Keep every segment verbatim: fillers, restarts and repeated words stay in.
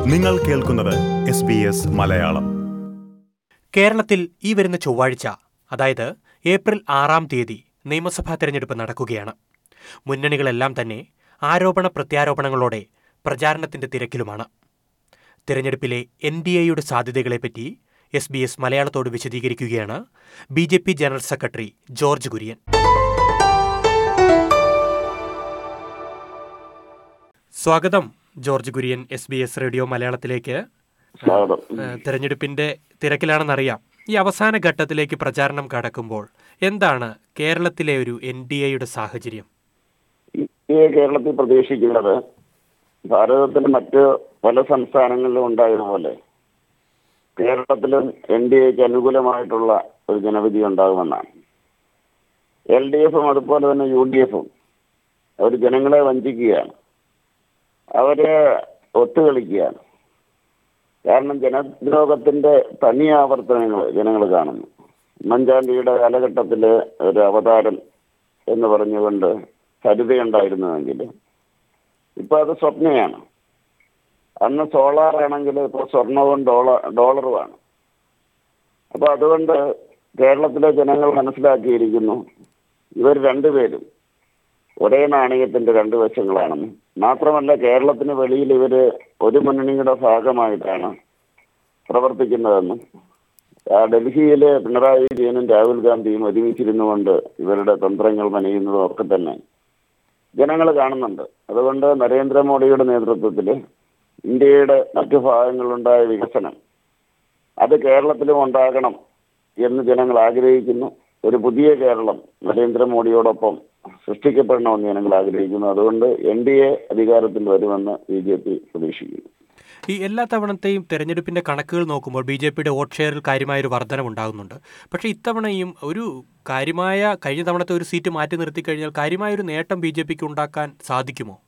നിങ്ങൾ കേൾക്കുന്നത് S B S Malayalam. കേരളത്തിൽ ഈ വരുന്ന ചൊവ്വാഴ്ച, അതായത് ഏപ്രിൽ ആറാം തീയതി നിയമസഭാ തെരഞ്ഞെടുപ്പ് നടക്കുകയാണ്. മുന്നണികളെല്ലാം തന്നെ ആരോപണ പ്രത്യാരോപണങ്ങളോടെ പ്രചാരണത്തിന്റെ തിരക്കിലുമാണ്. തെരഞ്ഞെടുപ്പിലെ എൻ ഡി എയുടെ സാധ്യതകളെപ്പറ്റി എസ് ബി എസ് മലയാളത്തോട് വിശദീകരിക്കുകയാണ് B J P general secretary George Kurian. സ്വാഗതം George Kurian S B S radio മലയാളത്തിലേക്ക്. തെരഞ്ഞെടുപ്പിന്റെ തിരക്കിലാണെന്നറിയാം. ഈ അവസാന ഘട്ടത്തിലേക്ക് പ്രചാരണം കടക്കുമ്പോൾ എന്താണ് കേരളത്തിലെ ഒരു എൻ ഡി എയുടെ സാഹചര്യം? കേരളത്തിൽ പ്രതീക്ഷിക്കുന്നത് ഭാരതത്തിലെ മറ്റ് പല സംസ്ഥാനങ്ങളിലും ഉണ്ടായതുപോലെ കേരളത്തിലും എൻ ഡി എക്ക് അനുകൂലമായിട്ടുള്ള ഒരു ജനവിധി ഉണ്ടാകുമെന്നാണ്. എൽ ഡി എഫും അതുപോലെ തന്നെ യു ഡി എഫും അവർ ജനങ്ങളെ വഞ്ചിക്കുകയാണ്, അവരെ ഒത്തുകളിക്കുകയാണ്. കാരണം ജനദ്രോഹത്തിന്റെ തനി ആവർത്തനങ്ങൾ ജനങ്ങൾ കാണുന്നു. ഉമ്മൻചാണ്ടിയുടെ കാലഘട്ടത്തിലെ ഒരു അവതാരം എന്ന് പറഞ്ഞുകൊണ്ട് സരിതയുണ്ടായിരുന്നുവെങ്കിൽ ഇപ്പൊ അത് സ്വപ്നയാണ്. അന്ന് സോളാർ ആണെങ്കിൽ ഇപ്പോൾ സ്വർണവും ഡോളർ ഡോളറുമാണ്. അപ്പൊ അതുകൊണ്ട് കേരളത്തിലെ ജനങ്ങൾ മനസ്സിലാക്കിയിരിക്കുന്നു, ഇവർ രണ്ടുപേരും ഒരേ നാണയത്തിന്റെ രണ്ടു വശങ്ങളാണെന്ന്. മാത്രമല്ല കേരളത്തിന് വെളിയിൽ ഇവര് ഒരു മുന്നണിയുടെ ഭാഗമായിട്ടാണ് പ്രവർത്തിക്കുന്നതെന്നും ഡൽഹിയിലെ പിണറായി വിജയനും രാഹുൽ ഗാന്ധിയും ഒരുമിച്ചിരുന്നുകൊണ്ട് ഇവരുടെ തന്ത്രങ്ങൾ മെനയുന്നതും ഒക്കെ തന്നെ ജനങ്ങൾ കാണുന്നുണ്ട്. അതുകൊണ്ട് നരേന്ദ്രമോദിയുടെ നേതൃത്വത്തിൽ ഇന്ത്യയുടെ മറ്റു ഭാഗങ്ങളിലുണ്ടായ വികസനം അത് കേരളത്തിലും ഉണ്ടാകണം എന്ന് ജനങ്ങൾ ആഗ്രഹിക്കുന്നു. ഒരു പുതിയ കേരളം നരേന്ദ്രമോദിയോടൊപ്പം സൃഷ്ടിക്കപ്പെടണമെന്ന് ജനങ്ങൾ ആഗ്രഹിക്കുന്നു. അതുകൊണ്ട് എൻ ഡി എ അധികാരത്തിൽ വരുമെന്ന് ബി ജെ പി പ്രതീക്ഷിക്കുന്നു. ഈ എല്ലാ തവണത്തെയും തെരഞ്ഞെടുപ്പിന്റെ കണക്കുകൾ നോക്കുമ്പോൾ ബി ജെ പിയുടെ വോട്ട് ഷെയറിൽ കാര്യമായൊരു വർധനമുണ്ടാകുന്നുണ്ട്. പക്ഷേ ഇത്തവണയും ഒരു കാര്യമായ, കഴിഞ്ഞ തവണത്തെ ഒരു സീറ്റ് മാറ്റി നിർത്തി കഴിഞ്ഞാൽ കാര്യമായൊരു നേട്ടം ബി ജെ പിക്ക് ഉണ്ടാക്കാൻ സാധിക്കുമോ?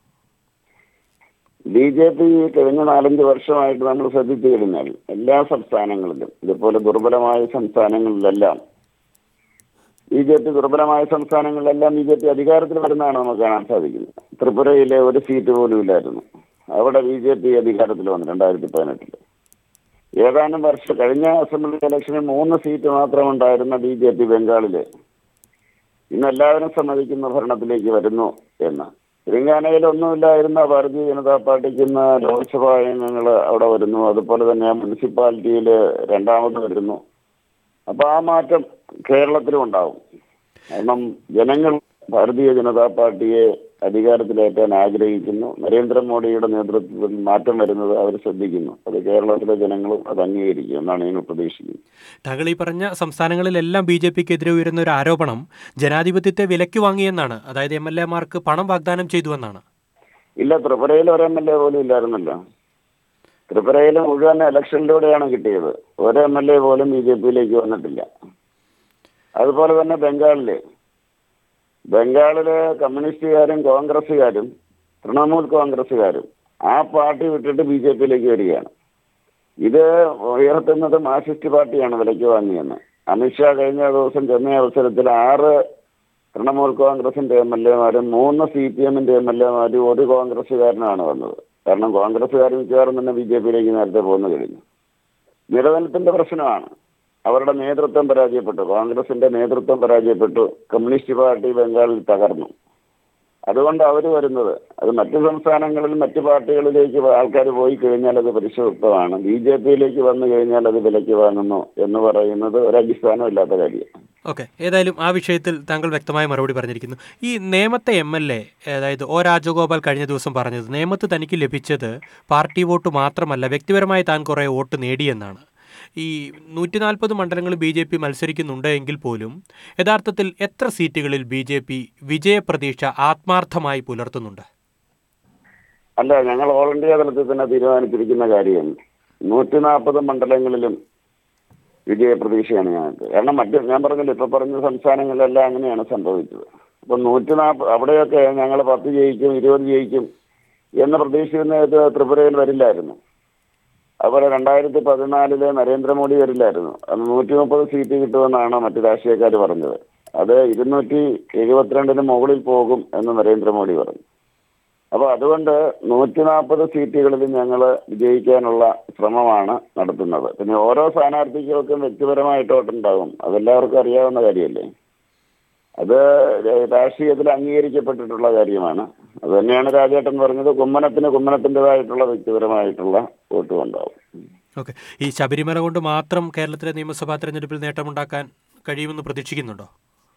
ബി ജെ പി കഴിഞ്ഞ നാലഞ്ച് വർഷമായിട്ട് നമ്മൾ ശ്രദ്ധിച്ചു കഴിഞ്ഞാൽ എല്ലാ സംസ്ഥാനങ്ങളിലും ഇതുപോലെ ദുർബലമായ സംസ്ഥാനങ്ങളിലെല്ലാം ബി ജെ പി ദുർബലമായ സംസ്ഥാനങ്ങളിലെല്ലാം ബി ജെ പി അധികാരത്തിൽ വരുന്നതാണ് നമുക്ക് കാണാൻ സാധിക്കുന്നത്. ത്രിപുരയിലെ ഒരു സീറ്റ് പോലും ഇല്ലായിരുന്നു, അവിടെ ബി ജെ പി അധികാരത്തിൽ വന്നു രണ്ടായിരത്തി പതിനെട്ടില്. ഏതാനും വർഷം കഴിഞ്ഞ അസംബ്ലി ഇലക്ഷനിൽ മൂന്ന് സീറ്റ് മാത്രം ഉണ്ടായിരുന്ന ബി ജെ പി ബംഗാളില് ഇന്ന് എല്ലാവരും സമ്മതിക്കുന്ന ഭരണത്തിലേക്ക് വരുന്നു എന്ന്. തെലങ്കാനയിൽ ഒന്നുമില്ലായിരുന്ന ഭാരതീയ ജനതാ പാർട്ടിക്ക് ഇന്ന് ലോക്സഭാ അംഗങ്ങൾ അവിടെ വരുന്നു. അതുപോലെ തന്നെ മുനിസിപ്പാലിറ്റിയിൽ രണ്ടാമത് വരുന്നു. അപ്പൊ ആ മാറ്റം കേരളത്തിലും ഉണ്ടാവും. കാരണം ജനങ്ങൾ ഭാരതീയ ജനതാ പാർട്ടിയെ അധികാരത്തിലേറ്റാൻ ആഗ്രഹിക്കുന്നു. നരേന്ദ്രമോദിയുടെ നേതൃത്വത്തിൽ മാറ്റം വരുന്നത് അവർ ശ്രദ്ധിക്കുന്നു. അത് കേരളത്തിലെ ജനങ്ങളും അത് അംഗീകരിക്കും എന്നാണ് ഞാൻ പ്രതീക്ഷിക്കുന്നത്. താങ്കൾ ഈ പറഞ്ഞ സംസ്ഥാനങ്ങളിലെല്ലാം ബി ജെ പിക്കെതിരെ ഉയരുന്ന ഒരു ആരോപണം ജനാധിപത്യത്തെ വിലയ്ക്ക് വാങ്ങിയെന്നാണ്. അതായത് എം എൽ എമാർക്ക് പണം വാഗ്ദാനം ചെയ്തു എന്നാണ്. ഇല്ല, ത്രിപുരയിൽ ഒരു എം എൽ എ പോലും ഇല്ലായിരുന്നല്ലോ. ത്രിപുരയിൽ മുഴുവൻ ഇലക്ഷനിലൂടെയാണ് കിട്ടിയത്. ഒരു എം എൽ എ പോലും ബി ജെ പിയിലേക്ക് വന്നിട്ടില്ല. അതുപോലെ തന്നെ ബംഗാളില് ബംഗാളിലെ കമ്മ്യൂണിസ്റ്റുകാരും കോൺഗ്രസ്സുകാരും തൃണമൂൽ കോൺഗ്രസ്സുകാരും ആ പാർട്ടി വിട്ടിട്ട് ബി ജെ പിയിലേക്ക് വരികയാണ്. ഇത് ഉയർത്തുന്നത് മാർക്സിസ്റ്റ് പാർട്ടിയാണ് വിലയ്ക്ക് വാങ്ങിയെന്ന്. അമിത്ഷാ കഴിഞ്ഞ ദിവസം ചെന്ന അവസരത്തിൽ ആറ് തൃണമൂൽ കോൺഗ്രസിന്റെ എം എൽ എമാരും മൂന്ന് സി പി എമ്മിന്റെ എം എൽ എമാരും ഒരു കോൺഗ്രസ്സുകാരനാണ് വന്നത്. കാരണം കോൺഗ്രസ്സുകാർ മിക്കവാറും തന്നെ ബി ജെ പിയിലേക്ക് നേരത്തെ പോന്നു കഴിഞ്ഞു. നിലനിൽപ്പിന്റെ പ്രശ്നമാണ്. അവരുടെ നേതൃത്വം പരാജയപ്പെട്ടു, കോൺഗ്രസിന്റെ നേതൃത്വം പരാജയപ്പെട്ടു, കമ്മ്യൂണിസ്റ്റ് പാർട്ടി ബംഗാളിൽ തകർന്നു. അതുകൊണ്ട് അവർ വരുന്നത്, അത് മറ്റു സംസ്ഥാനങ്ങളിൽ മറ്റു പാർട്ടികളിലേക്ക് ആൾക്കാർ പോയി കഴിഞ്ഞാൽ അത് പരിശുദ്ധമാണ്. ബി ജെ പിയിലേക്ക് വന്നു കഴിഞ്ഞാൽ അത് വിലയ്ക്ക് വാങ്ങുന്നു എന്ന് പറയുന്നത് ഒരടിസ്ഥാനം ഇല്ലാത്ത കാര്യമാണ്. ഓക്കെ, ഏതായാലും ആ വിഷയത്തിൽ താങ്കൾ വ്യക്തമായ മറുപടി പറഞ്ഞിരിക്കുന്നു. ഈ നേമത്തെ എം എൽ എ, അതായത് ഒ രാജഗോപാൽ കഴിഞ്ഞ ദിവസം പറഞ്ഞത് നേമത്ത് തനിക്ക് ലഭിച്ചത് പാർട്ടി വോട്ട് മാത്രമല്ല, വ്യക്തിപരമായി താൻ കുറേ വോട്ട് നേടിയെന്നാണ്. ഈ നൂറ്റി നാൽപ്പത് മണ്ഡലങ്ങൾ ബി ജെ പി മത്സരിക്കുന്നുണ്ട് എങ്കിൽ പോലും യഥാർത്ഥത്തിൽ എത്ര സീറ്റുകളിൽ ബി ജെ പി വിജയപ്രതീക്ഷ ആത്മാർത്ഥമായി പുലർത്തുന്നുണ്ട്? അല്ല, ഞങ്ങൾ ഓൾ ഇന്ത്യ തലത്തിൽ തന്നെ തീരുമാനിച്ചിരിക്കുന്ന കാര്യം നൂറ്റി നാൽപ്പത് മണ്ഡലങ്ങളിലും വിജയപ്രതീക്ഷയാണ് ഞങ്ങൾക്ക്. കാരണം മറ്റ് ഞാൻ പറഞ്ഞില്ല, ഇപ്പൊ പറഞ്ഞ സംസ്ഥാനങ്ങളിലെല്ലാം അങ്ങനെയാണ് സംഭവിച്ചത്. അപ്പൊ നൂറ്റി നാൽപ്പത് അവിടെയൊക്കെ ഞങ്ങൾ പത്ത് ജയിക്കും ഇരുപത് ജയിക്കും എന്ന പ്രതീക്ഷിക്കുന്നത് ത്രിപുരയിൽ വരില്ലായിരുന്നു. അതുപോലെ രണ്ടായിരത്തി പതിനാലില് നരേന്ദ്രമോദി വരില്ലായിരുന്നു. അന്ന് നൂറ്റി മുപ്പത് സീറ്റ് കിട്ടുമെന്നാണ് മറ്റു രാഷ്ട്രീയക്കാർ പറഞ്ഞത്. അത് ഇരുന്നൂറ്റി എഴുപത്തിരണ്ടിന് മുകളിൽ പോകും എന്ന് നരേന്ദ്രമോദി പറഞ്ഞു. അപ്പോൾ അതുകൊണ്ട് നൂറ്റി നാൽപ്പത് സീറ്റുകളിൽ ഞങ്ങൾ വിജയിക്കാനുള്ള ശ്രമമാണ് നടത്തുന്നത്. പിന്നെ ഓരോ സ്ഥാനാർത്ഥികൾക്കും വ്യക്തിപരമായിട്ട് വോട്ടുണ്ടാകും, അതെല്ലാവർക്കും അറിയാവുന്ന കാര്യമല്ലേ. അത് രാഷ്ട്രീയത്തിൽ അംഗീകരിക്കപ്പെട്ടിട്ടുള്ള കാര്യമാണ്. അത് തന്നെയാണ് രാജേട്ടൻ പറഞ്ഞത്, കുമ്മനത്തിന് കുമ്മനത്തിൻ്റെതായിട്ടുള്ള വ്യക്തിപരമായിട്ടുള്ള വോട്ടും ഉണ്ടാവും. ഓക്കെ, ഈ ശബരിമല കൊണ്ട് മാത്രം കേരളത്തിലെ നിയമസഭാ തെരഞ്ഞെടുപ്പിൽ നേട്ടമുണ്ടാക്കാൻ കഴിയുമെന്ന് പ്രതീക്ഷിക്കുന്നുണ്ടോ?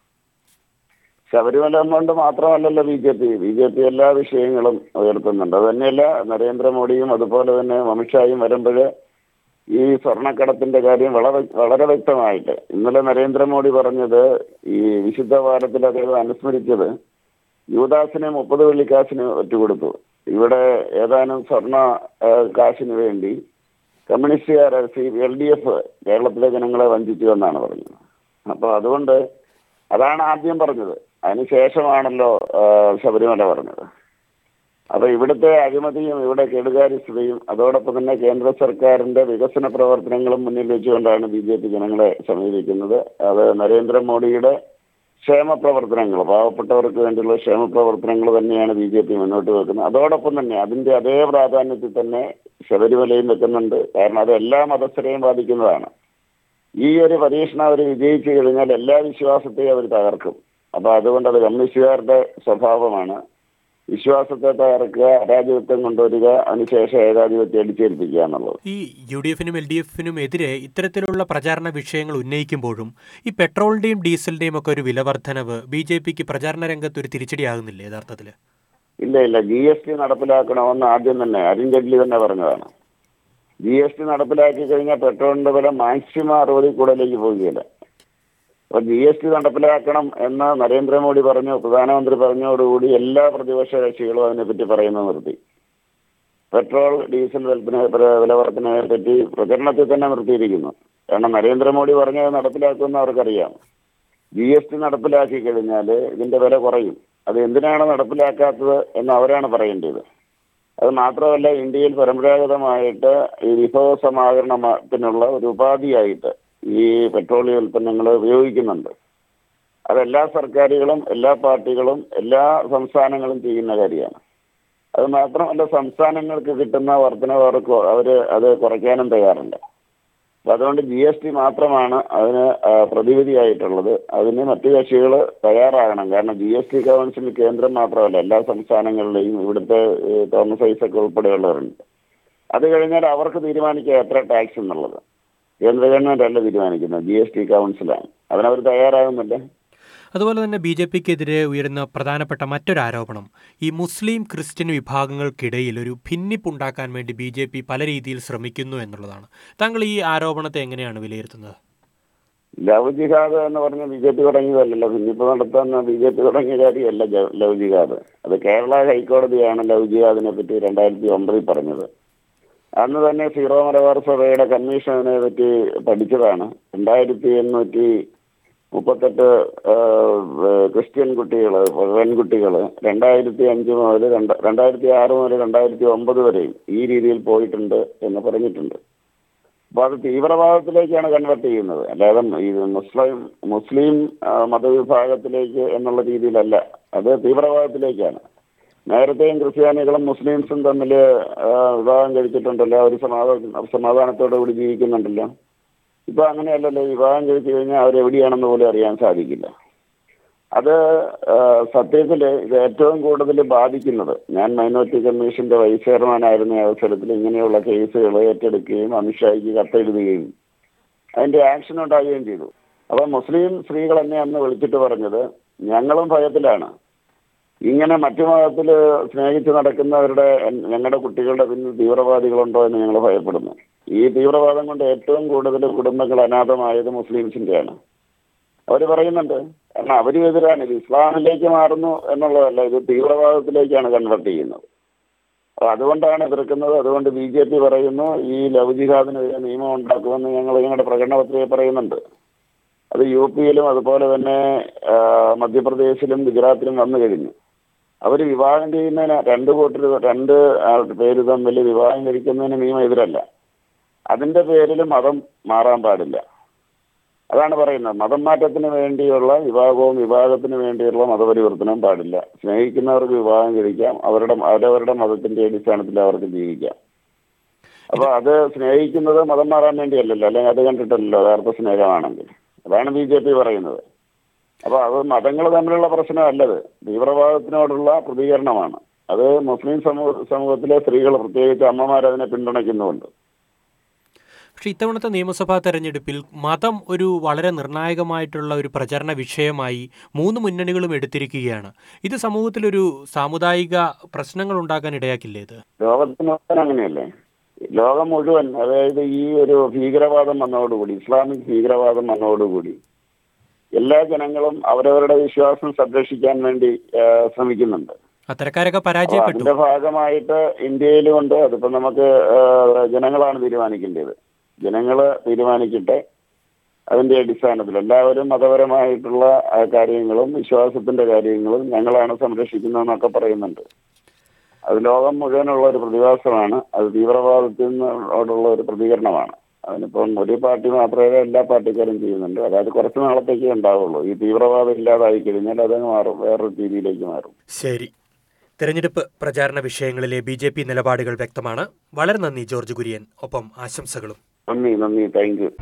ശബരിമല കൊണ്ട് മാത്രമല്ലല്ലോ B J P B J P എല്ലാ വിഷയങ്ങളും ഉയർത്തുന്നുണ്ട്. അത് തന്നെയല്ല നരേന്ദ്രമോദിയും അതുപോലെ തന്നെ അമിത്ഷായും വരുമ്പോൾ ഈ സ്വർണ്ണക്കടത്തിന്റെ കാര്യം വളരെ വളരെ വ്യക്തമായിട്ട് ഇന്നലെ നരേന്ദ്രമോദി പറഞ്ഞത്, ഈ വിശുദ്ധ വാരത്തിൽ അദ്ദേഹം അനുസ്മരിച്ചത് യുവദാസിനെ മുപ്പത് വെള്ളിക്കാശിന് ഒറ്റുകൊടുത്തു. ഇവിടെ ഏതാനും സ്വർണ്ണ കാശിന് വേണ്ടി കമ്മ്യൂണിസ്റ്റുകാർ സി എൽ ഡി എഫ് കേരളത്തിലെ ജനങ്ങളെ വഞ്ചിച്ചു എന്നാണ് പറഞ്ഞത്. അപ്പോൾ അതുകൊണ്ട് അതാണ് ആദ്യം പറഞ്ഞത്, അതിനുശേഷമാണല്ലോ ശബരിമല പറഞ്ഞത്. അപ്പൊ ഇവിടുത്തെ അഴിമതിയും ഇവിടെ കെടുകാര്യസ്ഥതയും അതോടൊപ്പം തന്നെ കേന്ദ്ര സർക്കാരിന്റെ വികസന പ്രവർത്തനങ്ങളും മുന്നിൽ വെച്ചുകൊണ്ടാണ് ബി ജെ പി ജനങ്ങളെ സമീപിക്കുന്നത്. അത് നരേന്ദ്രമോദിയുടെ ക്ഷേമ പ്രവർത്തനങ്ങൾ, പാവപ്പെട്ടവർക്ക് വേണ്ടിയുള്ള ക്ഷേമ പ്രവർത്തനങ്ങൾ തന്നെയാണ് ബി ജെ പി മുന്നോട്ട് വെക്കുന്നത്. അതോടൊപ്പം തന്നെ അതിന്റെ അതേ പ്രാധാന്യത്തിൽ തന്നെ ശബരിമലയും വെക്കുന്നുണ്ട്. കാരണം അത് എല്ലാ മതസ്ഥരെയും ബാധിക്കുന്നതാണ്. ഈ ഒരു പരീക്ഷണം അവർ വിജയിച്ചു കഴിഞ്ഞാൽ എല്ലാ വിശ്വാസത്തെയും അവർ തകർക്കും. അപ്പൊ അതുകൊണ്ട് അത് കമ്മ്യൂണിസ്റ്റുകാരുടെ സ്വഭാവമാണ്. വിശ്വാസത്തെ തകർക്കുക, അരാജകത്വം കൊണ്ടുവരിക, അതിനുശേഷം ഏകാധിപത്യം അടിച്ചേൽപ്പിക്കുക എന്നുള്ളത്. ഈ യു ഡി എഫിനും എൽ ഡി എഫിനും എതിരെ ഇത്തരത്തിലുള്ള പ്രചാരണ വിഷയങ്ങൾ ഉന്നയിക്കുമ്പോഴും ഈ പെട്രോളിന്റെയും ഡീസലിന്റെയും ഒക്കെ ഒരു വില വർധനവ് ബി ജെ പിക്ക് പ്രചാരണ രംഗത്ത് ഒരു തിരിച്ചടിയാകുന്നില്ലേ യഥാർത്ഥത്തിൽ? ഇല്ല ഇല്ല ജി എസ് ടി നടപ്പിലാക്കണമെന്ന് ആദ്യം തന്നെ അരുൺ ജെയ്റ്റ്ലി തന്നെ പറഞ്ഞതാണ്. ജി എസ് ടി നടപ്പിലാക്കി കഴിഞ്ഞാൽ പെട്രോളിന്റെ വില മാക്സിമം അറുപതിൽ കൂടുതലേക്ക് പോവുകയില്ല. അപ്പൊ ജി എസ് ടി നടപ്പിലാക്കണം എന്ന് നരേന്ദ്രമോദി പറഞ്ഞു, പ്രധാനമന്ത്രി പറഞ്ഞതോടുകൂടി എല്ലാ പ്രതിപക്ഷ കക്ഷികളും അതിനെപ്പറ്റി പറയുന്നത് നിർത്തി. പെട്രോൾ ഡീസൽ വില വർധനയെ പറ്റി പ്രചരണത്തിൽ തന്നെ നിർത്തിയിരിക്കുന്നു. കാരണം നരേന്ദ്രമോദി പറഞ്ഞത് നടപ്പിലാക്കുമെന്ന് അവർക്കറിയാം. ജി എസ് ടി നടപ്പിലാക്കി കഴിഞ്ഞാൽ ഇതിന്റെ വില കുറയും. അത് എന്തിനാണ് നടപ്പിലാക്കാത്തത് എന്ന് അവരാണ് പറയേണ്ടത്. അത് മാത്രമല്ല, ഇന്ത്യയിൽ പരമ്പരാഗതമായിട്ട് ഈ വിഭവ സമാഹരണത്തിനുള്ള ഒരു ഉപാധിയായിട്ട് ഈ പെട്രോളിയം ഉൽപ്പന്നങ്ങൾ ഉപയോഗിക്കുന്നുണ്ട്. അതെല്ലാ സർക്കാരുകളും എല്ലാ പാർട്ടികളും എല്ലാ സംസ്ഥാനങ്ങളും ചെയ്യുന്ന കാര്യമാണ്. അത് മാത്രമല്ല, സംസ്ഥാനങ്ങൾക്ക് കിട്ടുന്ന വർധനവ് അവർക്ക് അവർ അത് കുറയ്ക്കാനും തയ്യാറുണ്ട്. അപ്പം അതുകൊണ്ട് ജി എസ് ടി മാത്രമാണ് അതിന് പ്രതിവിധിയായിട്ടുള്ളത്. അതിന് മറ്റു കക്ഷികൾ തയ്യാറാകണം. കാരണം ജി എസ് ടി കൗൺസിൽ കേന്ദ്രം മാത്രമല്ല, എല്ലാ സംസ്ഥാനങ്ങളിലെയും ഇവിടുത്തെ തോമസ് ഐസക് ഉൾപ്പെടെയുള്ളവരുണ്ട്. അത് കഴിഞ്ഞാൽ അവർക്ക് തീരുമാനിക്കുക എത്ര ടാക്സ് എന്നുള്ളത്. കേന്ദ്ര ഗവൺമെന്റ് അല്ല തീരുമാനിക്കുന്നത്, ജി എസ് ടി കൗൺസിലാണ്. അതിനവർ തയ്യാറാകുന്നില്ല. അതുപോലെ തന്നെ ബി ജെ പിക്കെതിരെ ഉയരുന്ന പ്രധാനപ്പെട്ട മറ്റൊരു ആരോപണം, ഈ മുസ്ലിം ക്രിസ്ത്യൻ വിഭാഗങ്ങൾക്കിടയിൽ ഒരു ഭിന്നിപ്പുണ്ടാക്കാൻ വേണ്ടി ബി ജെ പി പല രീതിയിൽ ശ്രമിക്കുന്നു എന്നുള്ളതാണ്. താങ്കൾ ഈ ആരോപണത്തെ എങ്ങനെയാണ് വിലയിരുത്തുന്നത്? ലവ് ജിഹാദ് എന്ന് പറഞ്ഞ ബി ജെ പി തുടങ്ങിയതല്ലല്ലോ. ഭിന്നിപ്പ് നടത്താൻ ബി ജെ പി തുടങ്ങിയ കാര്യമല്ല ലവ് ജിഹാദ്. അത് കേരള ഹൈക്കോടതിയാണ് ലവ് ജിഹാദിനെ പറ്റി രണ്ടായിരത്തി ഒമ്പതിൽ പറഞ്ഞത്. അന്ന് തന്നെ സീറോ മലബാർ സഭയുടെ കമ്മീഷനെ പറ്റി പഠിച്ചതാണ്. രണ്ടായിരത്തി എണ്ണൂറ്റി മുപ്പത്തെട്ട് ക്രിസ്ത്യൻ കുട്ടികൾ, പെൺകുട്ടികൾ രണ്ടായിരത്തി അഞ്ച് മുതൽ രണ്ട് രണ്ടായിരത്തി ആറ് മുതൽ രണ്ടായിരത്തി ഒമ്പത് വരെയും ഈ രീതിയിൽ പോയിട്ടുണ്ട് എന്ന് പറഞ്ഞിട്ടുണ്ട്. അപ്പോൾ അത് തീവ്രവാദത്തിലേക്കാണ് കൺവെർട്ട് ചെയ്യുന്നത്, അല്ലാതെ ഇത് മുസ്ലിം മുസ്ലിം മതവിഭാഗത്തിലേക്ക് എന്നുള്ള രീതിയിലല്ല, അത് തീവ്രവാദത്തിലേക്കാണ്. നേരത്തെയും ക്രിസ്ത്യാനികളും മുസ്ലിംസും തമ്മിൽ വിവാഹം കഴിച്ചിട്ടുണ്ടല്ലോ, അവർ സമാധാന സമാധാനത്തോടു കൂടി ജീവിക്കുന്നുണ്ടല്ലോ. ഇപ്പൊ അങ്ങനെയല്ലല്ലോ. വിവാഹം കഴിച്ചു കഴിഞ്ഞാൽ അവരെവിടെയാണെന്ന് പോലും അറിയാൻ സാധിക്കില്ല. അത് സത്യത്തിൽ ഇത് ഏറ്റവും കൂടുതൽ ബാധിക്കുന്നത്, ഞാൻ മൈനോറിറ്റി കമ്മീഷന്റെ വൈസ് ചെയർമാനായിരുന്ന അവസരത്തിൽ ഇങ്ങനെയുള്ള കേസുകൾ ഏറ്റെടുക്കുകയും അമിത്ഷായ്ക്ക് കത്തെഴുതുകയും അതിന്റെ ആക്ഷൻ ഉണ്ടാകുകയും ചെയ്തു. അപ്പൊ മുസ്ലിം സ്ത്രീകൾ എന്നെ അന്ന് വിളിച്ചിട്ട് പറഞ്ഞത്, ഞങ്ങളും ഭയത്തിലാണ്. ഇങ്ങനെ മറ്റു മതത്തിൽ സ്നേഹിച്ച് നടക്കുന്നവരുടെ ഞങ്ങളുടെ കുട്ടികളുടെ പിന്നിൽ തീവ്രവാദികളുണ്ടോ എന്ന് ഞങ്ങൾ ഭയപ്പെടുന്നു. ഈ തീവ്രവാദം കൊണ്ട് ഏറ്റവും കൂടുതൽ കുടുംബങ്ങൾ അനാഥമായത് മുസ്ലിംസിന്റെയാണ്. അവർ പറയുന്നുണ്ട്. കാരണം അവരും എതിരാണ്, ഇത് ഇസ്ലാമിലേക്ക് മാറുന്നു എന്നുള്ളതല്ല, ഇത് തീവ്രവാദത്തിലേക്കാണ് കൺവെർട്ട് ചെയ്യുന്നത്. അപ്പൊ അതുകൊണ്ടാണ് എതിർക്കുന്നത്. അതുകൊണ്ട് ബി ജെ പി പറയുന്നു ഈ ലവ് ജിഹാദിനെതിരെ നിയമം ഉണ്ടാക്കുമെന്ന് ഞങ്ങൾ ഞങ്ങളുടെ പ്രകടന പത്രികയിൽ പറയുന്നുണ്ട്. അത് യു പിയിലും അതുപോലെ തന്നെ മധ്യപ്രദേശിലും ഗുജറാത്തിലും വന്നു കഴിഞ്ഞു. അവർ വിവാഹം ചെയ്യുന്നതിന് രണ്ട് കൂട്ടർ രണ്ട് പേര് തമ്മിൽ വിവാഹം കഴിക്കുന്നതിന് നിയമം എതിരല്ല. അതിന്റെ പേരിൽ മതം മാറാൻ പാടില്ല. അതാണ് പറയുന്നത്. മതം മാറ്റത്തിന് വേണ്ടിയുള്ള വിവാഹവും വിവാഹത്തിന് വേണ്ടിയുള്ള മതപരിവർത്തനവും പാടില്ല. സ്നേഹിക്കുന്നവർക്ക് വിവാഹം കഴിക്കാം, അവരുടെ അവരവരുടെ മതത്തിന്റെ അടിസ്ഥാനത്തിൽ അവർക്ക് ജീവിക്കാം. അപ്പൊ അത് സ്നേഹിക്കുന്നത് മതം മാറാൻ വേണ്ടിയല്ലല്ലോ, അല്ലെങ്കിൽ അത് കണ്ടിട്ടല്ലോ യഥാർത്ഥ സ്നേഹമാണെങ്കിൽ. അതാണ് ബി ജെ പി പറയുന്നത്. അപ്പൊ അത് മതങ്ങൾ തമ്മിലുള്ള പ്രശ്നമല്ലത്, തീവ്രവാദത്തിനോടുള്ള പ്രതികരണമാണ്. അത് മുസ്ലിം സമൂഹ സമൂഹത്തിലെ സ്ത്രീകൾ, പ്രത്യേകിച്ച് അമ്മമാർ, അതിനെ പിന്തുണയ്ക്കുന്നുണ്ട്. പക്ഷേ ഇത്തവണത്തെ നിയമസഭാ തെരഞ്ഞെടുപ്പിൽ മതം ഒരു വളരെ നിർണായകമായിട്ടുള്ള ഒരു പ്രചരണ വിഷയമായി മൂന്ന് മുന്നണികളും എടുത്തിരിക്കുകയാണ്. ഇത് സമൂഹത്തിലൊരു സാമുദായിക പ്രശ്നങ്ങൾ ഉണ്ടാക്കാൻ ഇടയാക്കില്ലേ? ഇത് ലോകത്തിന് മുഴുവൻ അങ്ങനെയല്ലേ? ലോകം മുഴുവൻ, അതായത് ഈ ഒരു ഭീകരവാദം വന്നതോടുകൂടി, ഇസ്ലാമിക് ഭീകരവാദം വന്നതോടുകൂടി എല്ലാ ജനങ്ങളും അവരവരുടെ വിശ്വാസം സംരക്ഷിക്കാൻ വേണ്ടി ശ്രമിക്കുന്നുണ്ട്. അത്തരക്കാരൊക്കെ പരാജയപ്പെട്ടു. അതിന്റെ ഭാഗമായിട്ട് ഇന്ത്യയിലും ഉണ്ട്. അതിപ്പോ നമുക്ക് ജനങ്ങളാണ് തീരുമാനിക്കേണ്ടത്. ജനങ്ങള് തീരുമാനിക്കട്ടെ. അതിന്റെ അടിസ്ഥാനത്തിൽ എല്ലാവരും മതപരമായിട്ടുള്ള കാര്യങ്ങളും വിശ്വാസത്തിന്റെ കാര്യങ്ങളും ഞങ്ങളാണ് സംരക്ഷിക്കുന്നതെന്നൊക്കെ പറയുന്നുണ്ട്. അത് ലോകം മുഴുവനുള്ള ഒരു പ്രതിഭാസമാണ്. അത് തീവ്രവാദത്തിനോടുള്ള ഒരു പ്രതികരണമാണ്. അതിനിപ്പം ഒരു പാർട്ടി മാത്രമേ എല്ലാ പാർട്ടിക്കാരും ചെയ്യുന്നുണ്ട്. അതായത് കുറച്ച് നാളത്തേക്കേ ഉണ്ടാവുള്ളൂ. ഈ തീവ്രവാദം ഇല്ലാതായി കഴിഞ്ഞാൽ അതങ്ങ് മാറും, വേറൊരു രീതിയിലേക്ക് മാറും. ശരി. തെരഞ്ഞെടുപ്പ് പ്രചാരണ വിഷയങ്ങളിലെ ബി ജെ പി നിലപാടുകൾ വ്യക്തമാണ്. വളരെ നന്ദി ജോർജ് കുര്യൻ. ഒപ്പം ആശംസകളും. നന്ദി നന്ദി thank you.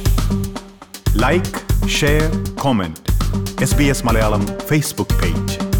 Like, share, comment. S B S Malayalam Facebook page.